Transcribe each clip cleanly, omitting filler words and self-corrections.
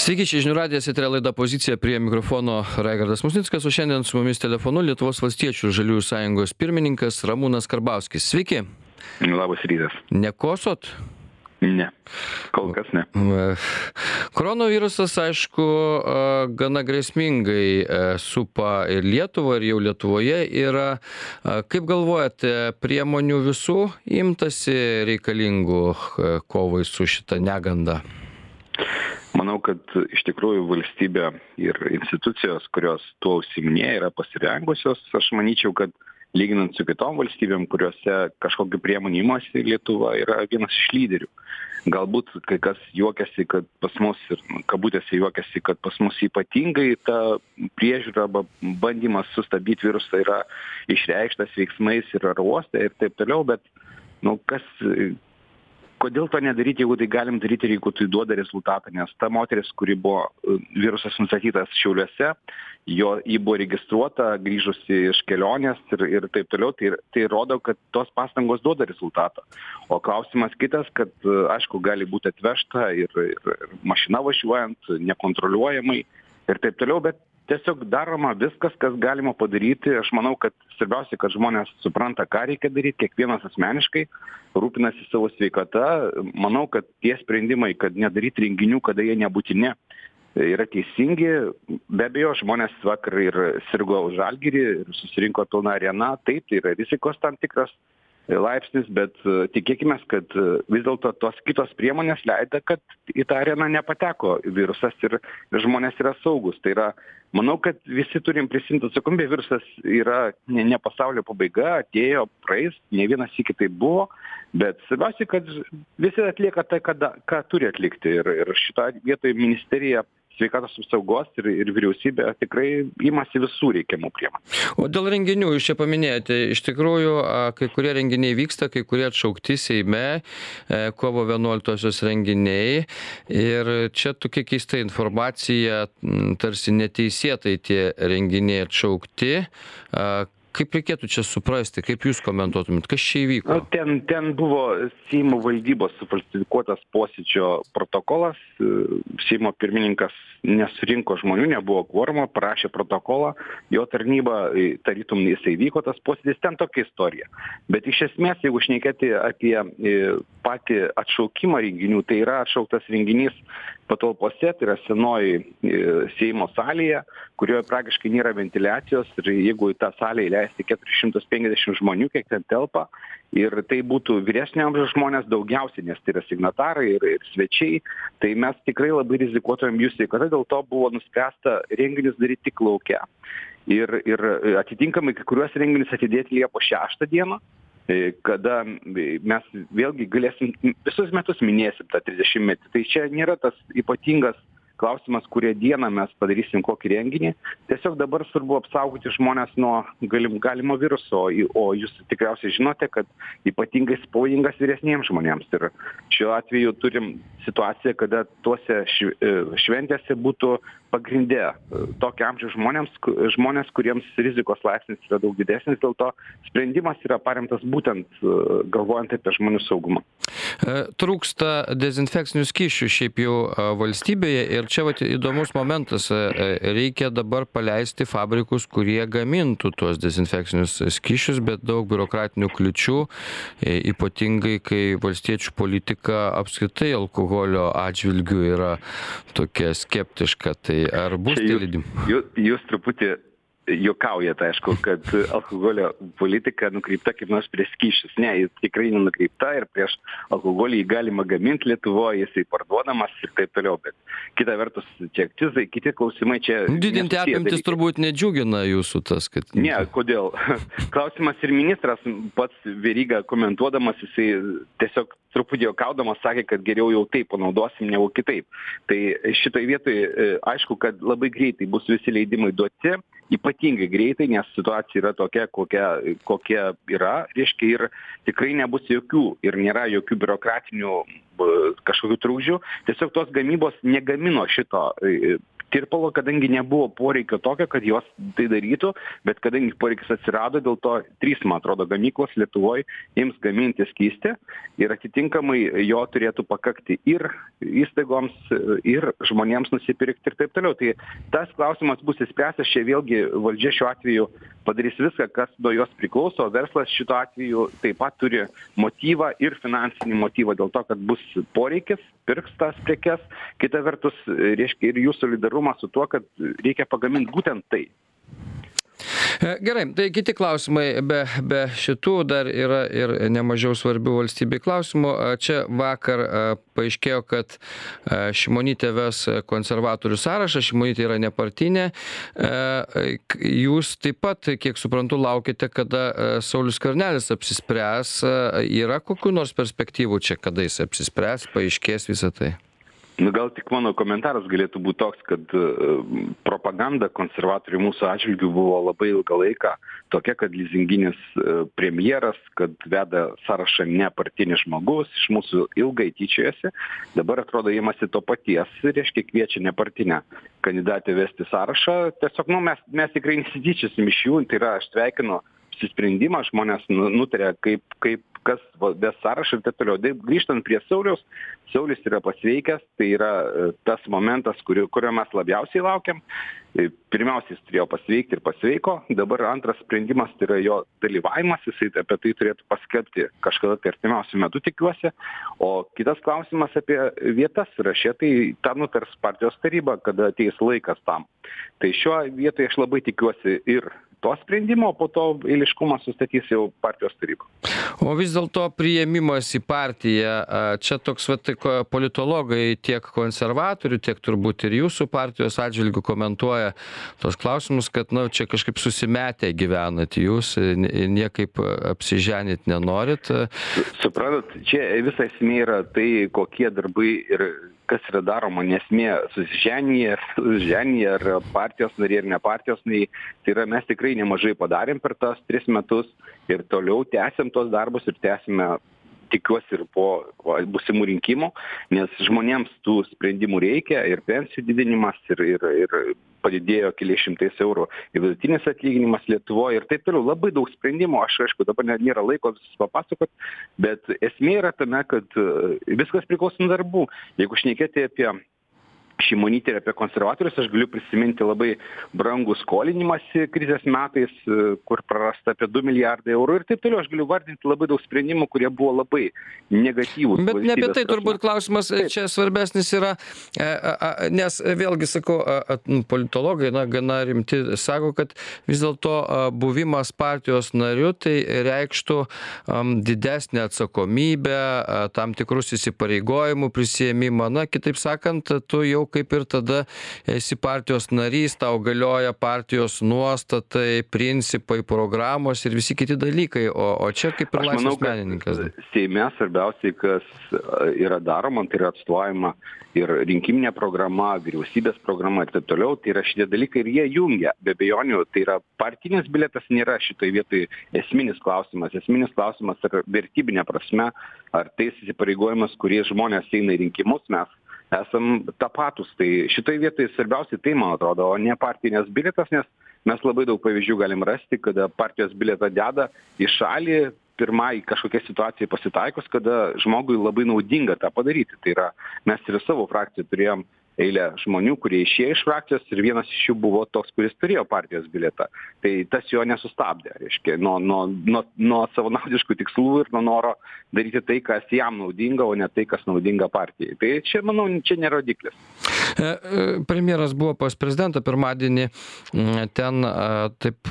Sveiki, čia žinių radijas, eterio laida Pozicija, prie mikrofono Raigardas Musnickas, o šiandien su mumis telefonu Lietuvos valstiečių ir žaliųjų sąjungos pirmininkas Ramūnas Karbauskis. Sveiki. Labas rytas. Nekosot? Ne, kol kas ne. Koronavirusas, aišku, gana grėsmingai supa ir Lietuvą, ir jau Lietuvoje yra. Kaip galvojate, priemonių visų imtasi reikalingų kovai su šita neganda? Manau, kad iš tikrųjų valstybė ir institucijos, kurios tuo užsiiminėja, yra pasirengusios. Aš manyčiau, kad lyginant su kitom valstybėm, kuriuose kažkokiu priemonių imasi, Lietuva yra vienas iš lyderių. Galbūt kai kas juokiasi, kad pas mus, ir kabutėse juokiasi, kad pas mus ypatingai ta priežiūra arba bandymas sustabdyti virusą yra išreikštas veiksmais ir oro uoste ir taip toliau, bet kodėl to nedaryti, jeigu tai galim daryti ir jeigu tai duoda rezultatą, nes ta moteris, kuri buvo virusas nustatytas Šiauliuose, ji buvo registruota, grįžusi iš kelionės ir taip toliau, tai rodo, kad tos pastangos duoda rezultatą. O klausimas kitas, kad aišku, gali būti atvežta ir mašina važiuojant, nekontroliuojamai ir taip toliau, bet tiesiog daroma viskas, kas galima padaryti. Aš manau, kad svarbiausia, kad žmonės supranta, ką reikia daryti, kiekvienas asmeniškai rūpinasi savo sveikata. Manau, kad tie sprendimai, kad nedaryti renginių, kada jie nebūtini, yra teisingi. Be abejo, žmonės vakar ir sirgo už Žalgirį ir susirinko pilna arena. Taip, tai yra rizikos tam tikras laipsnis, bet tikėkime, kad vis dėlto tos kitos priemonės leido, kad į tą areną nepateko virusas ir žmonės yra saugus. Tai yra, manau, kad visi turim prisimti atsakomybę, virusas yra ne pasaulio pabaiga, atėjo, praeis, ne vienas iki tai buvo, bet svarbiausia, kad visi atlieka tai, ką turi atlikti ir šitą vietoj ministerija sveikatos apsaugos ir vyriausybė tikrai imasi visų reikiamų priemonių. O dėl renginių, jūs čia paminėjote, iš tikrųjų, kai kurie renginiai vyksta, kai kurie atšaukti Seime, kovo 11-osios renginiai. Ir čia tokia keista informacija, tarsi neteisėtai tie renginiai atšaukti. Kaip reikėtų čia suprasti, kaip jūs komentuotumėt, kas čia įvyko? Ten buvo Seimo valdybos sufalsifikuotas posėdžio protokolas. Seimo pirmininkas nesurinko žmonių, nebuvo kvorumo, parašė protokolą, jo tarnyba, tarytum jisai vyko tas posėdis, ten tokia istorija. Bet iš esmės, jeigu šnekėti apie patį atšaukimą renginių, tai yra atšauktas renginys patalpose, tai yra senoji Seimo salėje, kurioje praktiškai nėra ventiliacijos ir jeigu į tą salę įleisti 450 žmonių, kiek ten telpa, ir tai būtų vyresnio amžiaus žmonės daugiausiai, nes tai yra signatarai ir svečiai, tai mes tikrai labai rizikuotumėm jų sveikatą, dėl to buvo nuspręsta renginius daryti tik lauke. Ir atitinkamai kai kuriuos renginius atidėti Liepos 6 dieną, kada mes vėlgi galėsim, visus metus minėsim tą 30-metį. Tai čia nėra tas ypatingas klausimas, kurią dieną mes padarysim kokį renginį. Tiesiog dabar svarbu apsaugoti žmonės nuo galimo viruso, o jūs tikriausiai žinote, kad ypatingai pavojingas vyresniems žmonėms. Ir šiuo atveju turim situaciją, kada tuose šventėse būtų pagrindė tokio amžiaus žmonės, kuriems rizikos laipsnis yra daug didesnis, dėl to sprendimas yra paremtas būtent galvojant apie žmonių saugumą. Trūksta dezinfekcinių skysčių šiaip jau valstybėje ir čia vat įdomus momentas, reikia dabar paleisti fabrikus, kurie gamintų tuos dezinfekcinius skysčius, bet daug biurokratinių kliučių, ypatingai kai valstiečių politika apskritai alkoholio atžvilgiu yra tokia skeptiška. Tai ar bus tie leidimai? Jūs truputį juokaujate, aišku, kad alkoholio politika nukreipta kaip nors prieš skysčius. Ne, jis tikrai nenukreipta ir prieš alkoholį jį galima gaminti Lietuvoje, jisai parduodamas ir taip toliau, bet kita vertus, čia akcizai, kiti klausimai čia... Didinti apimtis turbūt nedžiugina jūsų tas, kad... Ne, kodėl? Klausimas ir ministras pats Veryga komentuodamas, jisai tiesiog truputį juokaudamas sakė, kad geriau jau taip panaudosim, negu kitaip. Tai šitoj vietoj aišku, kad labai greitai bus visi leidimai duoti, ypatingai greitai, nes situacija yra tokia, kokia yra, reiškia, ir tikrai nebus jokių, ir nėra jokių biurokratinių kažkokių trūkdžių. Tiesiog tos gamybos negamino šito tirpalo, kadangi nebuvo poreikio tokio, kad jos tai darytų, bet kadangi poreikis atsirado, dėl to 3, man atrodo, gamyklos Lietuvoje ims gaminti skystį ir atitinkamai jo turėtų pakakti ir įstaigoms, ir žmonėms nusipirkti ir taip toliau. Tai tas klausimas bus įspręstas, čia vėlgi valdžia šiuo atveju padarys viską, kas nuo jos priklauso, o verslas šituo atveju taip pat turi motyvą ir finansinį motyvą dėl to, kad bus poreikis, pirks tas prekes, kita vertus, reiškia ir jų solidarumas su tuo, kad reikia pagaminti būtent tai. Gerai, tai kiti klausimai, be šitų dar yra ir nemažiau svarbių valstybei klausimų. Čia vakar paaiškėjo, kad Šimonytė ves konservatorių sąrašą, Šimonytė yra nepartinė. Jūs taip pat, kiek suprantu, laukite, kada Saulius Skvernelis apsispręs. Yra kokių nors perspektyvų čia, kada jis apsispręs, paaiškės visą tai? Gal tik mano komentaras galėtų būti toks, kad propaganda konservatorių mūsų atžvilgių buvo labai ilgą laiką tokia, kad lizinginis premjeras, kad veda sąrašą nepartinis žmogus, iš mūsų ilgai tyčiojasi. Dabar atrodo imasi to paties, reiškia kviečia nepartinę kandidatę vesti sąrašą. Tiesiog mes tikrai nesityčiosim iš jų, tai yra aš sveikinu apsisprendimą, žmonės nutarė, kaip kas ves sąrašą ir taip toliau. Grįžtant prie Sauliaus, Saulius yra pasveikęs, tai yra tas momentas, kurio mes labiausiai laukiam. Pirmiausia, jis turėjo pasveikti ir pasveiko. Dabar antras sprendimas tai yra jo dalyvavimas, jisai apie tai turėtų paskelbti kažkada tai artimiausiu metu, tikiuosi. O kitas klausimas apie vietas rašė, tai tą nutars partijos taryba, kada ateis laikas tam. Tai šiuo vietoje aš labai tikiuosi ir to sprendimo, po to eiliškumą sustatys jau partijos taryba. O vis dėlto priėmimas į partiją, čia toks politologai tiek konservatorių, tiek turbūt ir jūsų partijos atžvilgių komentuoja tos klausimus, kad čia kažkaip susimetę gyvenat jūs, niekaip apsiženit nenorit. Suprantat, čia visa esmė yra tai, kokie darbai ir kas yra daroma, nesmė susiženyje ar partijos nariai ar ne partijos nariai. Tai yra mes tikrai nemažai padarėm per tas 3 metus ir toliau tęsiam tos darbus ir tęsime, tikiuosi, ir po būsimų rinkimų, nes žmonėms tų sprendimų reikia ir pensijų didinimas ir padidėjo keliais šimtais eurų ir vidutinis atlyginimas Lietuvoje ir taip toliau. Labai daug sprendimų, aš aišku, dabar nėra laiko visus papasakot, bet esmė yra tame, kad viskas priklauso nuo darbų. Jeigu šnekėti apie Šimonytė ir apie konservatorius, aš galiu prisiminti labai brangų skolinimąsi krizės metais, kur prarasta apie 2 milijardai eurų ir taip toliau. Aš galiu vardinti labai daug sprendimų, kurie buvo labai negatyvūs. Bet ne apie tai turbūt klausimas čia svarbesnis yra, nes vėlgi sakau, politologai gana rimti sako, kad vis dėlto buvimas partijos nariu tai reikštų didesnę atsakomybę, tam tikrus įsipareigojimų prisiėmimą. Kitaip sakant, tu jau kaip ir tada esi partijos narys, tau galioja partijos nuostatai, principai, programos ir visi kiti dalykai, o čia kaip ir laisvas menininkas. Seime svarbiausiai, kas yra daroma, tai yra atstovaujama ir rinkiminė programa, vyriausybės programa ir taip toliau, tai yra šitie dalykai ir jie jungia. Be abejonių, tai yra partinis bilietas nėra šitoj vietoj esminis klausimas. Esminis klausimas yra vertybinė prasme, ar tais įsipareigojimas, kurie žmonės eina į rinkimus, mes esam tapatus. Tai šitoj vietoj svarbiausiai tai, man atrodo, o ne partinės bilietas, nes mes labai daug pavyzdžių galim rasti, kada partijos bilietą deda į šalį pirmai kažkokia situacija pasitaikus, kada žmogui labai naudinga tą padaryti. Tai yra, mes ir savo frakciją turėjom eilę žmonių, kurie išėjo iš frakcijos ir vienas iš jų buvo toks, kuris turėjo partijos bilietą. Tai tas jo nesustabdė, reiškia, nuo savanaudiškų tikslų ir nuo noro daryti tai, kas jam naudinga, o ne tai, kas naudinga partijai. Tai čia, manau, čia ne rodiklis. Premjeras buvo pas prezidentą pirmadienį, ten taip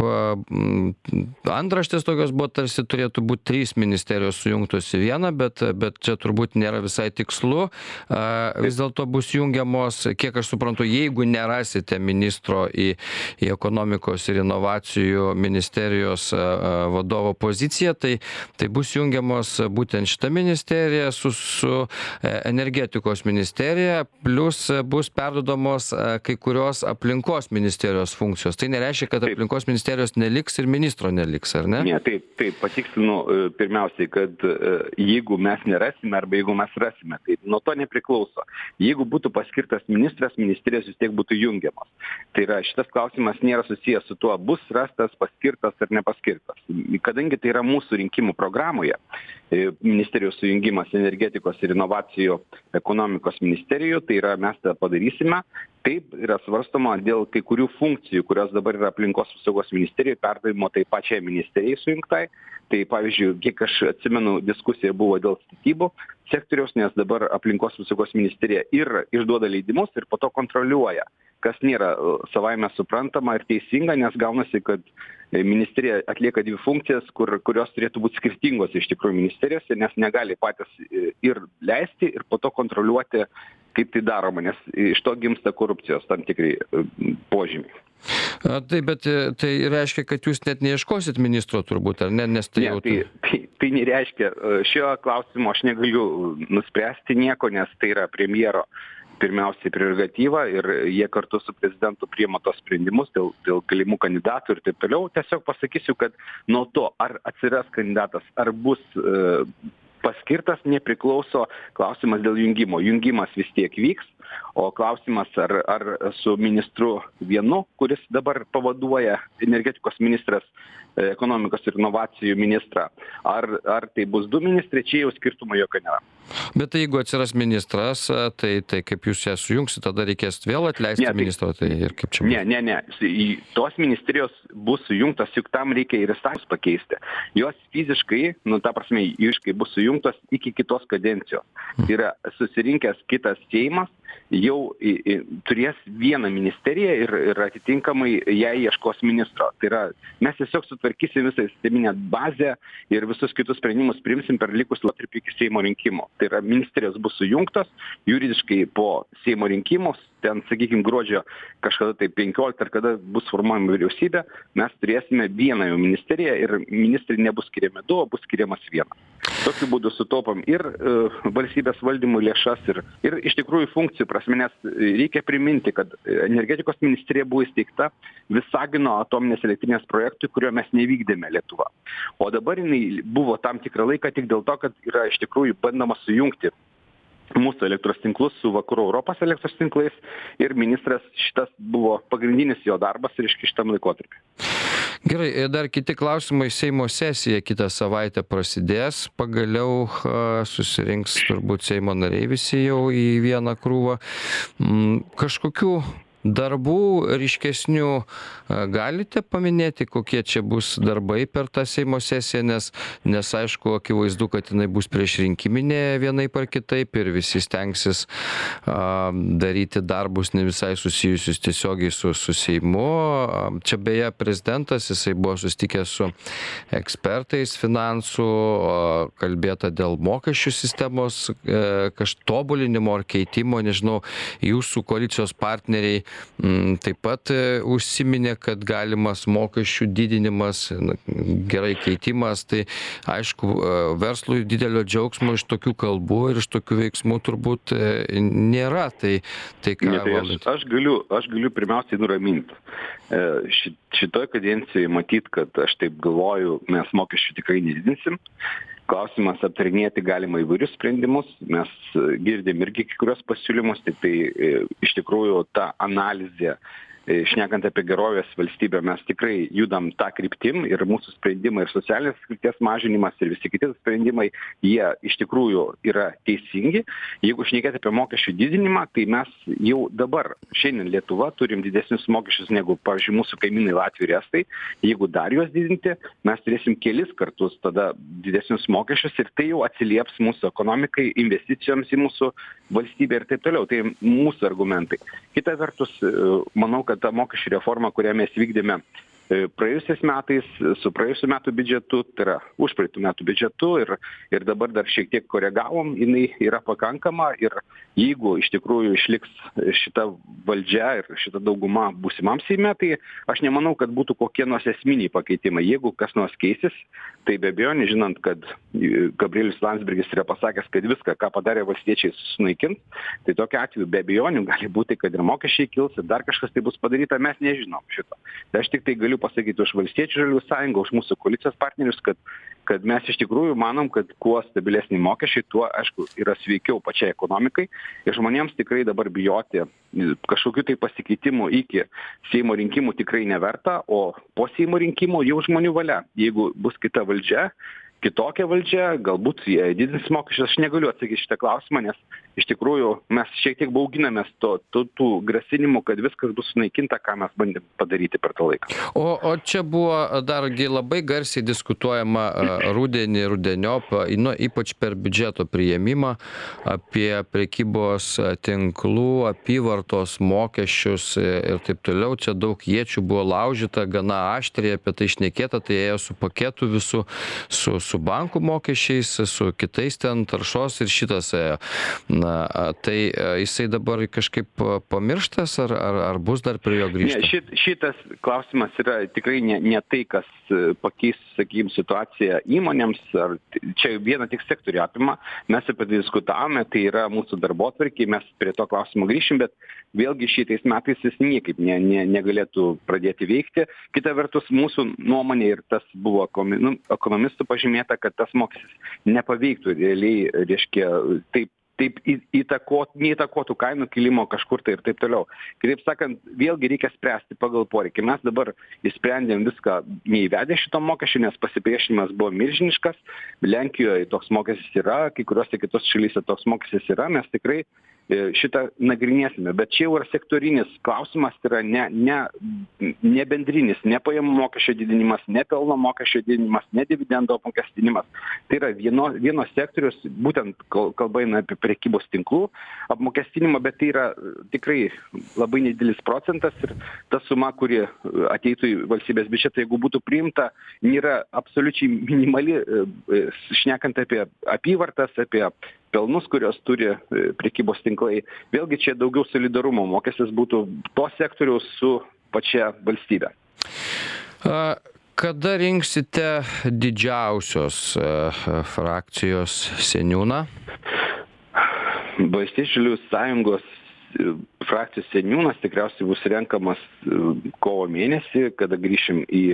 antraštės tokios buvo, tarsi turėtų būti 3 ministerijos sujungtos į vieną, bet čia turbūt nėra visai tikslu. Vis dėlto bus jungiamos, kiek aš suprantu, jeigu nerasite ministro į ekonomikos ir inovacijų ministerijos vadovo poziciją, tai bus jungiamos būtent šita ministerija su energetikos ministerija, plus bus perduodamos kai kurios aplinkos ministerijos funkcijos. Tai nereiškia, kad aplinkos ministerijos neliks ir ministro neliks, ar ne? Ne, taip, patikslinu pirmiausiai, kad jeigu mes nerasime arba jeigu mes rasime, tai nuo to nepriklauso. Jeigu būtų paskirtas ministras, ministerijos vis tiek būtų jungiamas. Tai yra, šitas klausimas nėra susijęs su tuo, bus rastas, paskirtas ar nepaskirtas. Kadangi tai yra mūsų rinkimų programoje, ministerijos sujungimas energetikos ir inovacijų ekonomikos ministerijų, tai yra mes tą padarysime. Taip yra svarstoma dėl kai kurių funkcijų, kurios dabar yra aplinkos apsaugos ministerijoje, perdavimo tai pačiai ministerijai sujungtai. Tai pavyzdžiui, kiek aš atsimenu, diskusija buvo dėl statybų sektoriaus, nes dabar aplinkos apsaugos ministerija ir išduoda leidimus ir po to kontroliuoja, kas nėra savaime suprantama ir teisinga, nes gaunasi, kad ministerija atlieka dvi funkcijas, kurios turėtų būti skirtingos iš tikrųjų ministerijose, nes negali patys ir leisti ir po to kontroliuoti, kaip tai daroma, nes iš to gimsta korupcijos tam tikrai požymiai. Taip, bet tai reiškia, kad jūs net neieškosit ministro turbūt, ar ne? Nes tai jau... Tai nereiškia, šio klausimo aš negaliu nuspręsti nieko, nes tai yra premjero pirmiausiai prerogatyva ir jie kartu su prezidentu priima tos sprendimus dėl galimų kandidatų ir taip toliau. Tiesiog pasakysiu, kad nuo to, ar atsiras kandidatas, ar bus paskirtas, nepriklauso klausimas dėl jungimo. Jungimas vis tiek vyks, o klausimas ar su ministru vienu, kuris dabar pavaduoja energetikos ministras, ekonomikos ir inovacijų ministrą, ar tai bus du ministrai, čia jau skirtumo jokio nėra. Bet tai jeigu atsiras ministras, tai kaip jūs ją sujungsit, tada reikės vėl atleisti ministrą, tai ir kaip čia bus? Ne. Tos ministerijos bus sujungtos, juk tam reikia ir įstatymus pakeisti. Jos fiziškai, ta prasme, juridiškai bus sujungtos iki kitos kadencijos. Tai yra susirinkęs kitas Seimas, jau turės vieną ministeriją ir atitinkamai jai ieškos ministro. Tai yra, mes tiesiog sutvarkysim visą sisteminę bazę ir visus kitus sprendimus priimsim per likus laikotarpį iki Seimo rinkimų. Tai yra, ministerijos bus sujungtos, juridiškai po Seimo rinkimus, ten, sakykime, gruodžio kažkada tai 15 ar kada bus formuojama vyriausybė, mes turėsime vieną jau ministeriją ir ministrai nebus skiriami du, o bus skiriamas vienas. Tokiu būdu sutaupam ir valstybės valdymų lėšas ir iš tikrųjų funkcijų prasme, nes reikia priminti, kad energetikos ministerija buvo įsteigta Visagino atominės elektrinės projektui, kurio mes nevykdėme Lietuva. O dabar jinai buvo tam tikrą laiką tik dėl to, kad yra iš tikrųjų bandoma sujungti mūsų elektros tinklus su vakarų Europos elektros tinklais ir ministras šitas buvo pagrindinis jo darbas ir šitam laikotarpiu. Gerai, dar kiti klausimai. Seimo sesija kitą savaitę prasidės. Pagaliau susirinks turbūt Seimo nariai visi jau į vieną krūvą. Kažkokių darbų ryškesnių galite paminėti, kokie čia bus darbai per tą Seimo sesiją, nes aišku, akivaizdu, kad jinai bus priešrinkiminė vienaip ar kitaip ir visi stengsis daryti darbus ne visai susijusius tiesiogiai su Seimu. Čia beje prezidentas, jisai buvo susitikęs su ekspertais finansų, kalbėta dėl mokesčių sistemos tobulinimo ar keitimo, nežinau, jūsų koalicijos partneriai taip pat užsiminė, kad galimas mokesčių didinimas, gerai keitimas, tai aišku, verslui didelio džiaugsmo iš tokių kalbų ir iš tokių veiksmų turbūt nėra. Tai ką valdant? Aš galiu pirmiausiai nuraminti. Šitoj kadencijoje matyt, kad aš taip galvoju, mes mokesčių tikrai nedidinsim. Klausimas aptarinėti galima įvairius sprendimus, mes girdim irgi kai kurios pasiūlymus, tai iš tikrųjų ta analizė, šnekant apie gerovės valstybę, mes tikrai judam tą kryptim ir mūsų sprendimai ir socialinės atskirties mažinimas ir visi kiti sprendimai, jie iš tikrųjų yra teisingi. Jeigu šnekėti apie mokesčių didinimą, tai mes jau dabar, šiandien Lietuva, turim didesnius mokesčius negu, pavyzdžiui, mūsų kaimynai Latvija ir Estai. Jeigu dar juos didinti, mes turėsim kelis kartus tada didesnius mokesčius ir tai jau atsilieps mūsų ekonomikai, investicijoms į mūsų valstybę ir taip toliau. Tai mūsų argumentai. Kita vertus, manau, kad ta mokesčių reforma, kurią mes vykdėme praėjusiais metais su praėjusių metų biudžetu, tai yra užpraeitų metų biudžetu ir dabar dar šiek tiek koregavom, jinai yra pakankama ir jeigu iš tikrųjų išliks šita valdžia ir šita dauguma būsimam Seime, tai aš nemanau, kad būtų kokie nors esminiai pakeitimai. Jeigu kas nors keisis, tai be abejo, nežinant, kad Gabrielius Landsbergis yra pasakęs, kad viską, ką padarė valstiečiai, sunaikins, tai tokiu atveju be abejonių gali būti, kad ir mokesčiai kils ir dar kažkas tai bus padaryta, mes nežinom šito. Tai aš tik tai galiu pasakyti už Valstiečių žaliųjų sąjungą, už mūsų koalicijos partnerius, kad mes iš tikrųjų manom, kad kuo stabilesni mokesčiai, tuo, aišku, yra sveikiau pačiai ekonomikai ir žmonėms tikrai dabar bijoti kažkokių tai pasikeitimų iki Seimo rinkimų tikrai neverta, o po Seimo rinkimų jau žmonių valia. Jeigu bus kita valdžia, kitokia valdžia, galbūt jie didins mokesčius, aš negaliu atsakyti šitą klausimą, nes iš tikrųjų mes šiek tiek bauginamės tų grasinimų, kad viskas bus sunaikinta, ką mes bandėm padaryti per tą laiką. O čia buvo dargi labai garsiai diskutuojama rudeniop, ypač per biudžeto priėmimą, apie prekybos tinklų, apyvartos mokesčius ir taip toliau. Čia daug iečių buvo laužyta, gana aštriai apie tai šnekėta, tai ėjo su paketu visų, su bankų mokesčiais, su kitais ten taršos ir šitas ėjo. Tai jisai dabar kažkaip pamirštas, ar bus dar prie jo grįžta? Ne, šitas klausimas yra tikrai ne tai, kas pakeis, sakykim, situaciją įmonėms, ar čia vieną tik sektorių apima. Mes apie tai diskutavome, tai yra mūsų darbotvarkė, mes prie to klausimo grįšim, bet vėlgi šitais metais jis niekaip negalėtų pradėti veikti. Kita vertus, mūsų nuomonė ir tas buvo ekonomistų pažymėta, kad tas mokestis nepaveiktų realiai, reiškia, taip neįtakotų kainų kilimo kažkur tai ir taip toliau. Kitaip sakant, vėlgi reikia spręsti pagal poreikį. Mes dabar įsprendėm viską neįvedę šito mokesčio, nes pasipriešinimas buvo milžiniškas. Lenkijoje toks mokestis yra, kai kuriuose kitos šalyse toks mokestis yra, mes tikrai šitą nagrinėsime. Bet čia jau yra sektorinis klausimas, tai yra ne bendrinis, ne pajamų mokesčio didinimas, ne pelno mokesčio didinimas, ne dividendo apmokestinimas. Tai yra vienos sektorius, būtent kalba eina apie prekybos tinklų apmokestinimą, bet tai yra tikrai labai nedidelis procentas ir ta suma, kuri ateitų į valstybės biudžetą, jeigu būtų priimta, nėra absoliučiai minimali, šnekant apie apyvartas, apie pelnus, kurios turi prekybos tinklai. Vėlgi čia daugiau solidarumo mokestis būtų to sektoriaus su pačia valstybė. Kada rinksite didžiausios frakcijos seniūną? Valstiečių žaliųjų sąjungos frakcijos seniūnas tikriausiai bus renkamas kovo mėnesį, kada grįšim į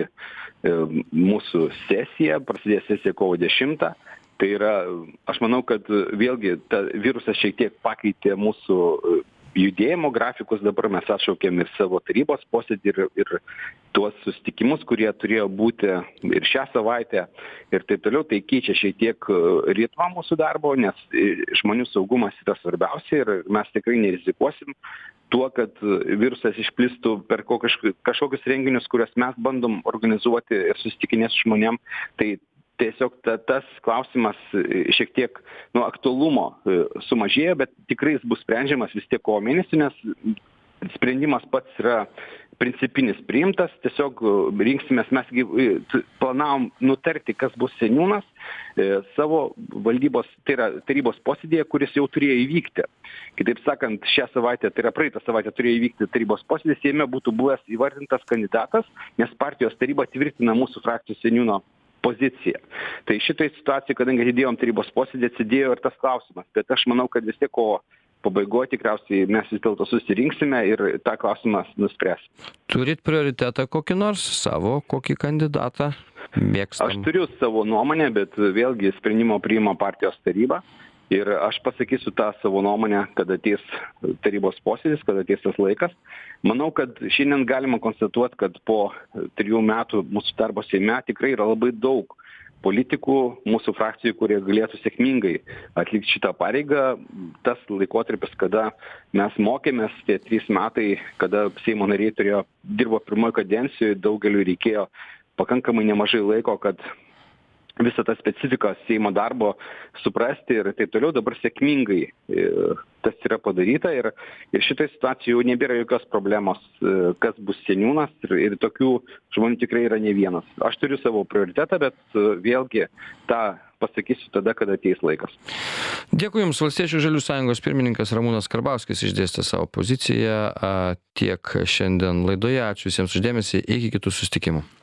mūsų sesiją, prasidės sesija kovo 10. Tai yra, aš manau, kad vėlgi virusas šiek tiek pakeitė mūsų judėjimo grafikus, dabar mes atšaukėm ir savo tarybos posėdį ir tuos susitikimus, kurie turėjo būti ir šią savaitę ir taip toliau, tai keičia šiek tiek ritmą mūsų darbo, nes žmonių saugumas yra svarbiausia ir mes tikrai nerizikuosim tuo, kad virusas išplistų per kažkokius renginius, kuriuos mes bandom organizuoti ir susitikinės žmonėm, tai tiesiog tas klausimas šiek tiek aktualumo sumažėjo, bet tikrai jis bus sprendžiamas vis tiek kovo mėnesį, nes sprendimas pats yra principinis priimtas, tiesiog rinksimės, mes planavom nutarti, kas bus seniūnas savo valdybos, tai yra tarybos posėdėje, kuris jau turėjo įvykti. Kitaip sakant, šią savaitę, tai yra praeitą savaitę turėjo įvykti tarybos posėdės, jame būtų buvęs įvardintas kandidatas, nes partijos taryba tvirtina mūsų frakcijos seniūno poziciją. Tai šitai situacijai, kadangi atidėjom tarybos posėdį, atsidėjo ir tas klausimas. Bet aš manau, kad vis tiek kovo pabaigoje tikriausiai mes vis dėlto susirinksime ir tą klausimą nuspręs. Turit prioritetą kokį nors savo, kokį kandidatą mėgstam? Aš turiu savo nuomonę, bet vėlgi sprendimo priima partijos taryba. Ir aš pasakysiu tą savo nuomonę, kada ateis tarybos posėdis, kada ateis tas laikas. Manau, kad šiandien galima konstatuoti, kad po 3 metų mūsų darbo Seime tikrai yra labai daug politikų mūsų frakcijų, kurie galėtų sėkmingai atlikti šitą pareigą. Tas laikotarpis, kada mes mokėmės, tie 3 metai, kada Seimo nariai dirbo pirmoje kadencijoje, daugeliu reikėjo pakankamai nemažai laiko, kad visą tą specifiką Seimo darbo suprasti ir taip toliau. Dabar sėkmingai tas yra padaryta ir šitoj situacijoj jau nebėra jokios problemos, kas bus seniūnas ir tokių žmonių tikrai yra ne vienas. Aš turiu savo prioritetą, bet vėlgi tą pasakysiu tada, kada ateis laikas. Dėkui Jums, Valstiečių ir Žaliųjų sąjungos pirmininkas Ramūnas Karbauskis išdėstė savo poziciją tiek šiandien laidoje. Ačiū visiems už dėmesį, iki kitų susitikimų.